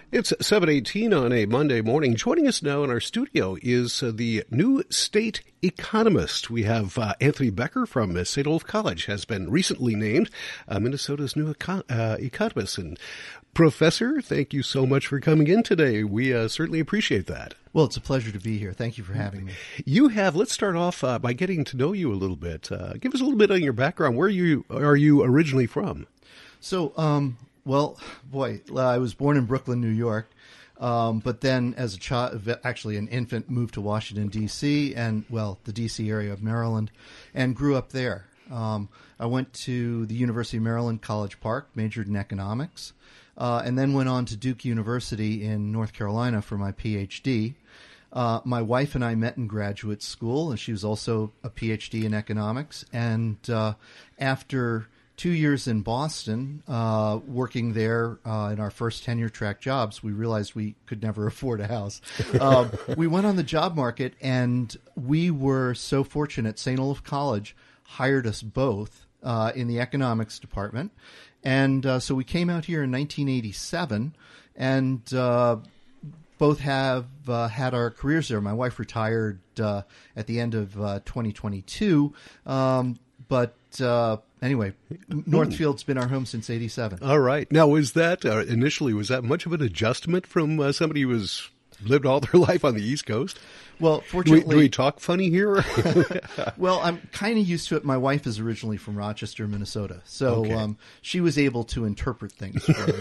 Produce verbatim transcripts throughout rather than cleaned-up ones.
It's seven eighteen on a Monday morning. Joining us now in our studio is uh, the new state economist. We have uh, Anthony Becker from uh, Saint Olaf College, has been recently named uh, Minnesota's new eco- uh, economist. And Professor, thank you so much for coming in today. We uh, certainly appreciate that. Well, it's a pleasure to be here. Thank you for having me. You have, let's start off uh, by getting to know you a little bit. Uh, give us a little bit on your background. Where you are you originally from? So, um, well, boy, I was born in Brooklyn, New York, um, but then as a child, actually an infant, moved to Washington, D C, and, well, the D C area of Maryland, and grew up there. Um, I went to the University of Maryland, College Park, majored in economics, uh, and then went on to Duke University in North Carolina for my P H D. Uh, my wife and I met in graduate school, and she was also a P H D in economics, and uh, after two years in Boston, uh, working there uh, in our first tenure-track jobs, we realized we could never afford a house. Um, we went on the job market, and we were so fortunate. Saint Olaf College hired us both uh, in the economics department. And uh, so we came out here in nineteen eighty-seven, and uh, both have uh, had our careers there. My wife retired uh, at the end of uh, twenty twenty-two, um, but uh, anyway, Northfield's been our home since eighty-seven. All right. Now, was that uh, initially, was that much of an adjustment from uh, somebody who was lived all their life on the East Coast? Well, fortunately... Do we, do we talk funny here? Well, I'm kind of used to it. My wife is originally from Rochester, Minnesota, so okay. um, she was able to interpret things for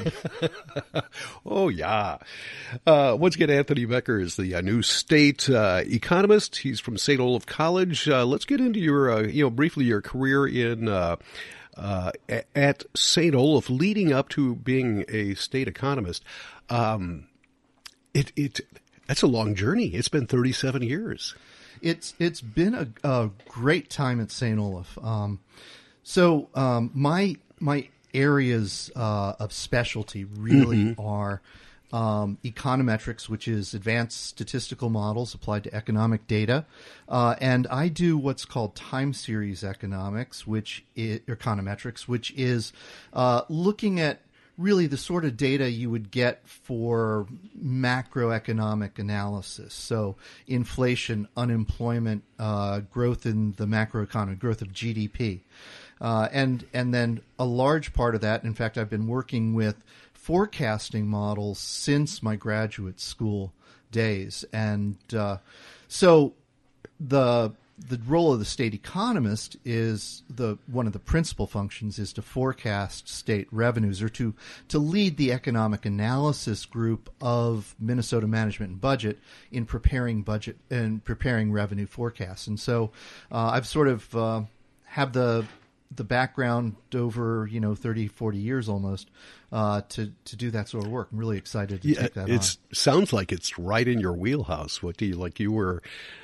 me. Oh, yeah. Uh, once again, Anthony Becker is the uh, new state uh, economist. He's from Saint Olaf College. Uh, let's get into your, uh, you know, briefly your career in... Uh, Uh, at Saint Olaf, leading up to being a state economist. Um, it it that's a long journey. It's been thirty-seven years. It's it's been a, a great time at Saint Olaf. Um, so um, my my areas uh, of specialty really mm-hmm. are um, econometrics, which is advanced statistical models applied to economic data, uh, and I do what's called time series economics, which is econometrics, which is uh, looking at really the sort of data you would get for macroeconomic analysis. So inflation, unemployment, uh, growth in the macroeconomy, growth of G D P. Uh, and and then a large part of that, in fact, I've been working with forecasting models since my graduate school days. And uh, so the the role of the state economist is the one of the principal functions is to forecast state revenues, or to to lead the economic analysis group of Minnesota Management and Budget in preparing budget and preparing revenue forecasts. And so uh, I've sort of uh, have the the background over, you know, thirty, forty years almost uh, to, to do that sort of work. I'm really excited to yeah, take that it's, on. Sounds like it's right in your wheelhouse. What do you, like you were...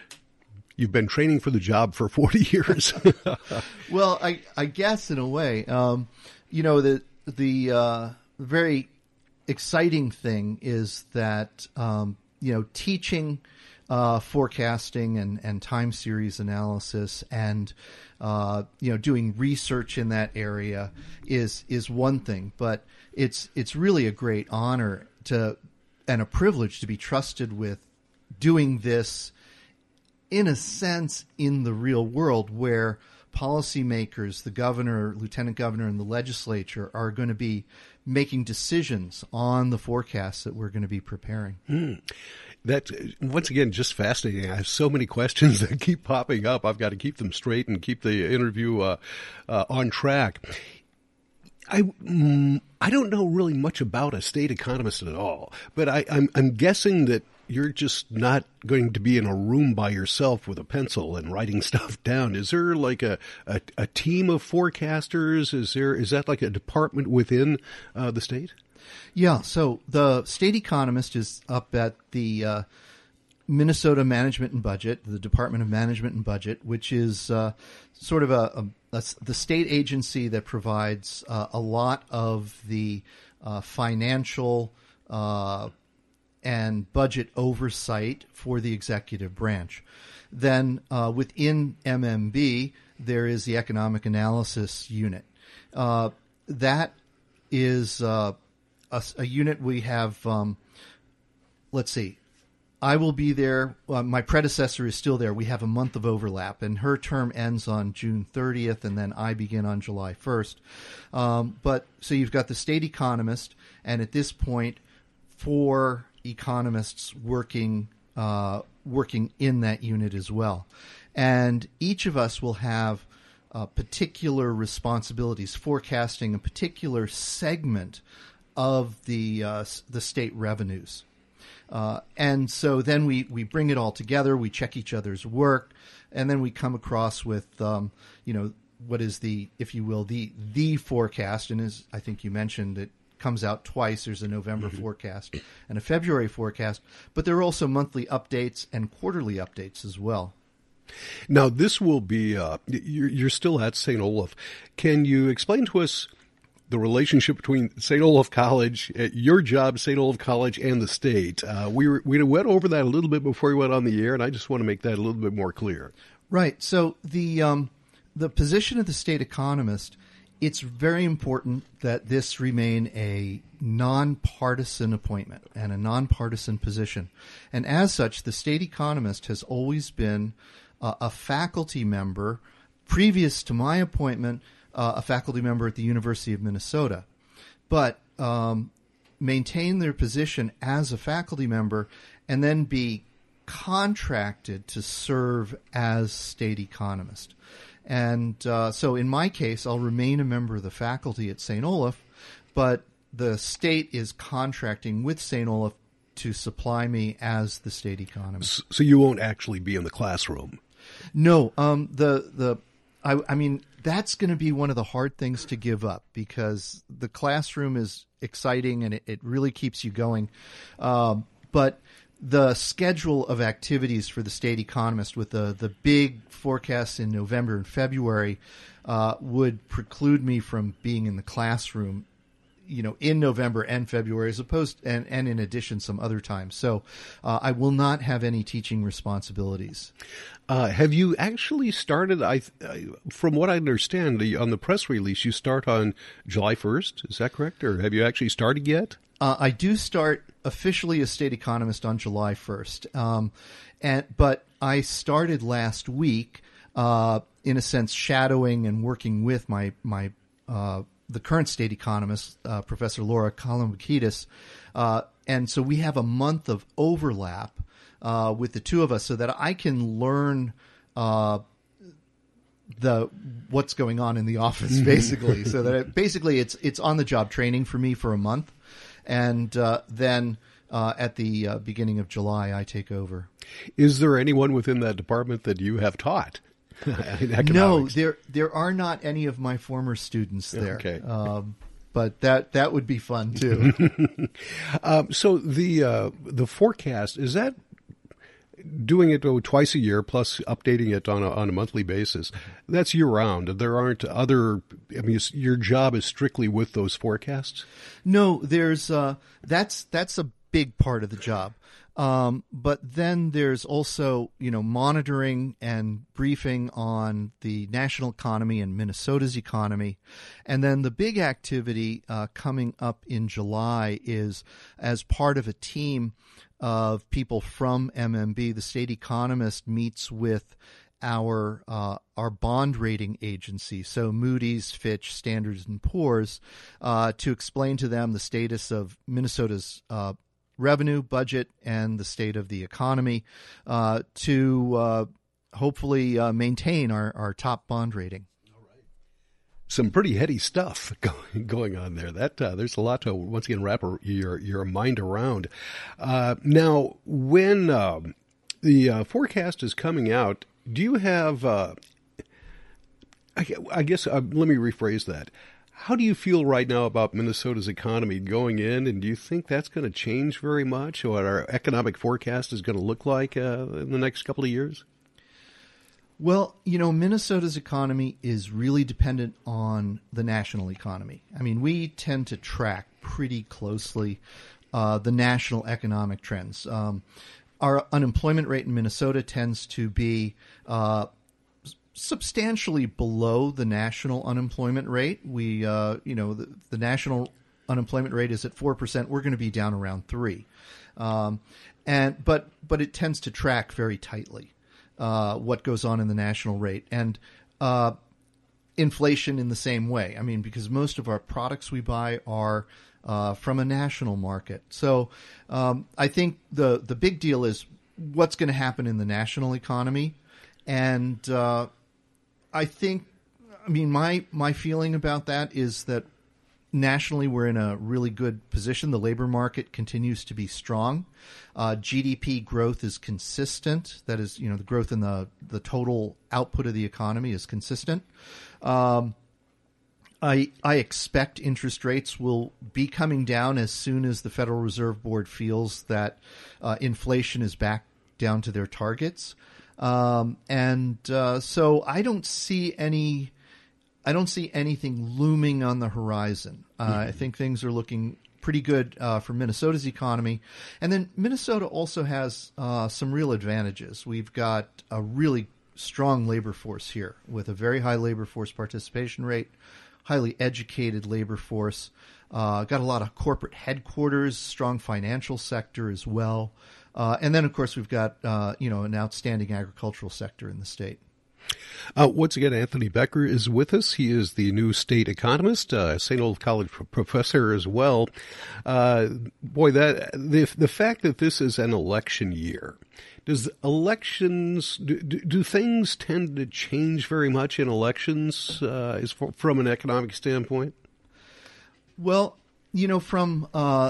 You've been training for the job for forty years. Well, I, I guess in a way, um, you know, the the uh, very exciting thing is that, um, you know, teaching uh, forecasting and, and time series analysis and, uh, you know, doing research in that area is is one thing. But it's it's really a great honor to and a privilege to be trusted with doing this, in a sense, in the real world, where policymakers, the governor, lieutenant governor, and the legislature are going to be making decisions on the forecasts that we're going to be preparing. Mm. That, once again, just fascinating. I have so many questions that keep popping up. I've got to keep them straight and keep the interview uh, uh, on track. I mm, I don't know really much about a state economist at all, but I, I'm, I'm guessing that you're just not going to be in a room by yourself with a pencil and writing stuff down. Is there like a, a, a team of forecasters? Is there is that like a department within uh, the state? Yeah, so the state economist is up at the uh, Minnesota Management and Budget, the Department of Management and Budget, which is uh, sort of a, a, a the state agency that provides uh, a lot of the uh, financial uh, and budget oversight for the executive branch. Then uh, within M M B, there is the Economic Analysis Unit. Uh, that is uh, a, a unit we have. Um, let's see. I will be there. Uh, my predecessor is still there. We have a month of overlap, and her term ends on June thirtieth, and then I begin on July first. Um, but so you've got the state economist, and at this point, four economists working uh, working in that unit as well, and each of us will have uh, particular responsibilities, forecasting a particular segment of the uh, the state revenues. Uh, and so then we, we bring it all together, we check each other's work, and then we come across with, um, you know, what is the, if you will, the the forecast. And as I think you mentioned, it comes out twice. There's a November mm-hmm. forecast and a February forecast. But there are also monthly updates and quarterly updates as well. Now, this will be, uh, you're, you're still at Saint Olaf. Can you explain to us the relationship between Saint Olaf College, your job, Saint Olaf College, and the state? Uh, we were, we went over that a little bit before we went on the air, and I just want to make that a little bit more clear. Right. So the um, the position of the state economist, it's very important that this remain a nonpartisan appointment and a nonpartisan position. And as such, the state economist has always been uh, a faculty member previous to my appointment, Uh, a faculty member at the University of Minnesota, but um, maintain their position as a faculty member and then be contracted to serve as state economist. And uh, so in my case, I'll remain a member of the faculty at Saint Olaf, but the state is contracting with Saint Olaf to supply me as the state economist. So you won't actually be in the classroom? No. Um, the, the, I, I mean, that's going to be one of the hard things to give up because the classroom is exciting and it, it really keeps you going. Um, but the schedule of activities for the state economist with the, the big forecasts in November and February uh, would preclude me from being in the classroom, you know, in November and February, as opposed and, and in addition some other times. So uh, I will not have any teaching responsibilities. Uh, have you actually started, I, from what I understand, the, on the press release, you start on July first, is that correct? Or have you actually started yet? Uh, I do start officially as state economist on July first. Um, and, but I started last week, uh, in a sense, shadowing and working with my, my, uh, the current state economist, uh, Professor Laura Kalomakidis. Uh, and so we have a month of overlap Uh, with the two of us, so that I can learn uh, the what's going on in the office, basically. so that it, basically it's it's on the job training for me for a month, and uh, then uh, at the uh, beginning of July I take over. Is there anyone within that department that you have taught? No, there there are not any of my former students there. Okay. Um, But that, that would be fun too. um, so the uh, the forecast, is that doing it oh, twice a year plus updating it on a, on a monthly basis? That's year round. There aren't other. I mean, your job is strictly with those forecasts. No, there's uh, that's that's a big part of the job. Um, but then there's also, you know, monitoring and briefing on the national economy and Minnesota's economy. And then the big activity uh, coming up in July is as part of a team of people from M M B, the state economist meets with our uh, our bond rating agency, so Moody's, Fitch, Standard and Poor's, uh, to explain to them the status of Minnesota's uh revenue, budget, and the state of the economy uh, to uh, hopefully uh, maintain our, our top bond rating. All right. Some pretty heady stuff going, going on there. That uh, there's a lot to, once again, wrap your, your mind around. Uh, now, when um, the uh, forecast is coming out, do you have, uh, I, I guess, uh, let me rephrase that. How do you feel right now about Minnesota's economy going in, and do you think that's going to change very much, or what our economic forecast is going to look like uh, in the next couple of years? Well, you know, Minnesota's economy is really dependent on the national economy. I mean, we tend to track pretty closely uh, the national economic trends. Um, our unemployment rate in Minnesota tends to be uh, substantially below the national unemployment rate. We, uh, you know, the, the national unemployment rate is at four percent, we're going to be down around three. Um, and but but it tends to track very tightly uh, what goes on in the national rate. And uh, inflation in the same way. I mean, because most of our products we buy are uh, from a national market. So um, I think the, the big deal is what's going to happen in the national economy. And uh, I think, I mean, my, my feeling about that is that nationally we're in a really good position. The labor market continues to be strong. Uh, G D P growth is consistent. That is, you know, the growth in the, the total output of the economy is consistent. Um, I I expect interest rates will be coming down as soon as the Federal Reserve Board feels that uh, inflation is back down to their targets. Um, and uh, so I don't see any I don't see anything looming on the horizon. Uh, mm-hmm. I think things are looking pretty good uh, for Minnesota's economy. And then Minnesota also has uh, some real advantages. We've got a really strong labor force here with a very high labor force participation rate, highly educated labor force, uh, got a lot of corporate headquarters, strong financial sector as well. Uh, and then, of course, we've got, uh, you know, an outstanding agricultural sector in the state. Uh, once again, Anthony Becker is with us. He is the new state economist, uh, Saint Olaf College professor as well. Uh, boy, that the the fact that this is an election year, does elections do, do, do things tend to change very much in elections uh, as for, from an economic standpoint? Well, you know, from uh,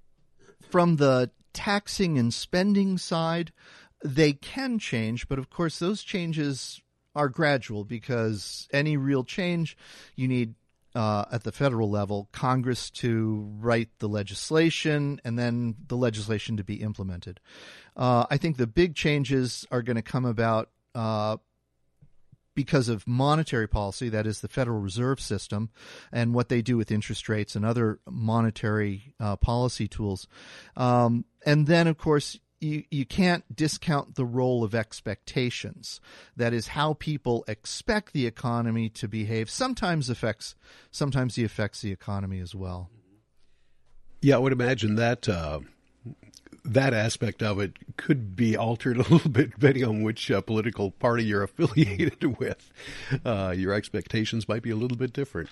from the taxing and spending side, they can change, but of course those changes are gradual because any real change, you need uh, at the federal level, Congress to write the legislation and then the legislation to be implemented. Uh, I think the big changes are going to come about uh, because of monetary policy, that is the Federal Reserve System, and what they do with interest rates and other monetary uh, policy tools. Um, and then, of course, You, you can't discount the role of expectations. That is how people expect the economy to behave. Sometimes affects, sometimes it affects the economy as well. Yeah, I would imagine that uh, that aspect of it could be altered a little bit depending on which uh, political party you're affiliated with. Uh, your expectations might be a little bit different.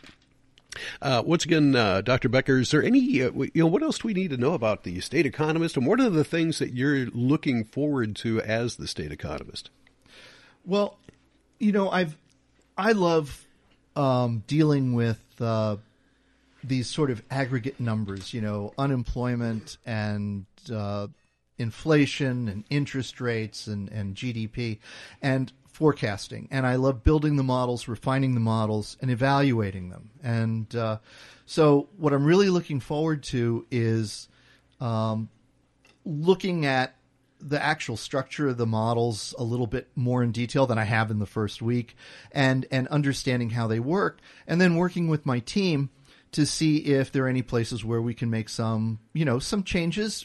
Uh, once again, uh, Doctor Becker, is there any, uh, you know, what else do we need to know about the state economist, and what are the things that you're looking forward to as the state economist? Well, you know, I've, I love um, dealing with uh, these sort of aggregate numbers, you know, unemployment and uh, inflation and interest rates and, and G D P and forecasting. And I love building the models, refining the models, and evaluating them. And uh, so what I'm really looking forward to is um, looking at the actual structure of the models a little bit more in detail than I have in the first week, and, and understanding how they work, and then working with my team to see if there are any places where we can make some, you know, some changes.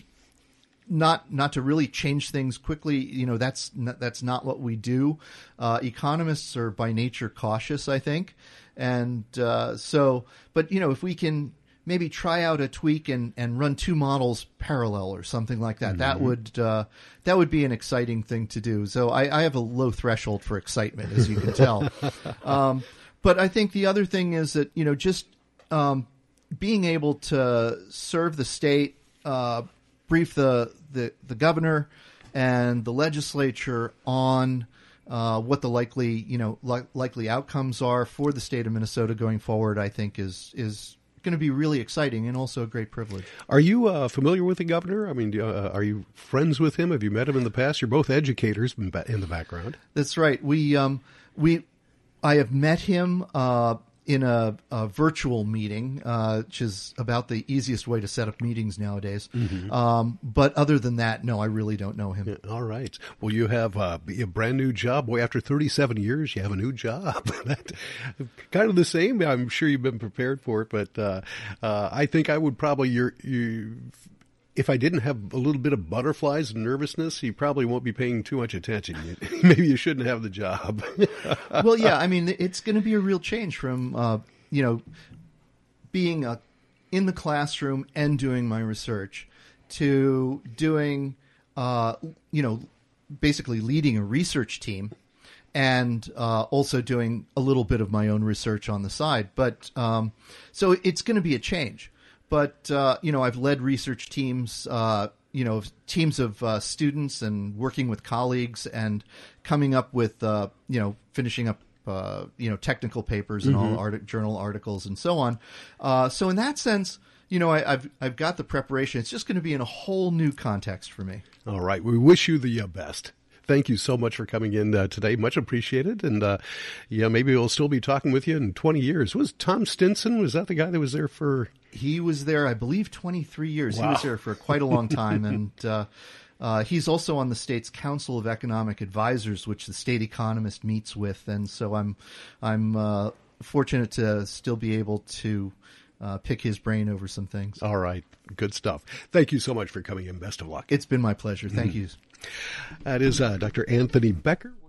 Not not to really change things quickly, you know, that's not, that's not what we do. Uh, economists are by nature cautious, I think. And uh, so, but, you know, if we can maybe try out a tweak and, and run two models parallel or something like that, mm-hmm. that would uh, that would be an exciting thing to do. So I, I have a low threshold for excitement, as you can tell. um, but I think the other thing is that, you know, just um, being able to serve the state, uh, brief the, the, the governor and the legislature on uh, what the likely, you know, li- likely outcomes are for the state of Minnesota going forward, I think is is going to be really exciting and also a great privilege. Are you uh, familiar with the governor? I mean, uh, are you friends with him? Have you met him in the past? You're both educators in, ba- in the background. That's right. We um we I have met him uh, in a, a virtual meeting, uh, which is about the easiest way to set up meetings nowadays. Mm-hmm. Um, but other than that, no, I really don't know him. Yeah, all right. Well, you have uh, a brand new job. Boy, after thirty-seven years, you have a new job. Kind of the same. I'm sure you've been prepared for it, but uh, uh, I think I would probably, you're, you, if I didn't have a little bit of butterflies and nervousness, you probably won't be paying too much attention. Maybe you shouldn't have the job. Well, yeah, I mean, it's going to be a real change from, uh, you know, being a in the classroom and doing my research to doing, uh, you know, basically leading a research team and uh, also doing a little bit of my own research on the side. But um, so it's going to be a change. But, uh, you know, I've led research teams, uh, you know, teams of uh, students and working with colleagues and coming up with, uh, you know, finishing up, uh, you know, technical papers and mm-hmm. all art- journal articles and so on. Uh, so in that sense, you know, I, I've I've got the preparation. It's just going to be in a whole new context for me. All right. We wish you the uh, best. Thank you so much for coming in uh, today. Much appreciated. And, uh, yeah, maybe we'll still be talking with you in twenty years. Was Tom Stinson, was that the guy that was there for? He was there, I believe, twenty-three years. Wow. He was there for quite a long time. And uh, uh, he's also on the state's Council of Economic Advisors, which the state economist meets with. And so I'm, I'm uh, fortunate to still be able to uh, pick his brain over some things. All right. Good stuff. Thank you so much for coming in. Best of luck. It's been my pleasure. Thank mm-hmm. you. That is uh, Doctor Anthony Becker.